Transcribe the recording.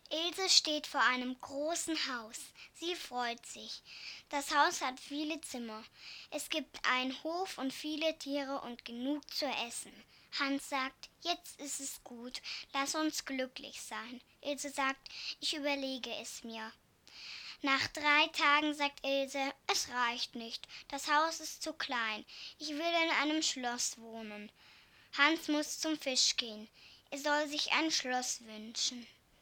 Ilse steht vor einem großen Haus. Sie freut sich. Das Haus hat viele Zimmer. Es gibt einen Hof und viele Tiere und genug zu essen. Hans sagt, jetzt ist es gut, lass uns glücklich sein. Ilse sagt, ich überlege es mir. Nach 3 Tagen sagt Ilse, es reicht nicht, das Haus ist zu klein, ich will in einem Schloss wohnen. Hans muss zum Fisch gehen, er soll sich ein Schloss wünschen.